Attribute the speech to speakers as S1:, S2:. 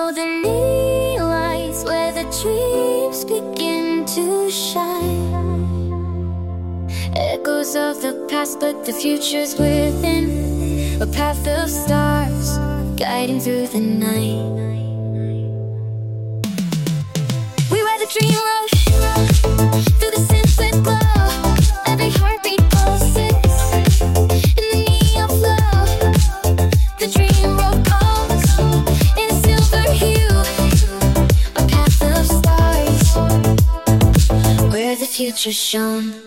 S1: Follow the neon lights where the dreams begin to shine. Echoes of the past, but the future's within. A path of stars guiding through the night. We ride the dream rush through the sunset glow. Every heartbeat pulses in the neon flow. The dream road calls in silver hue. A path of stars where the future's shown.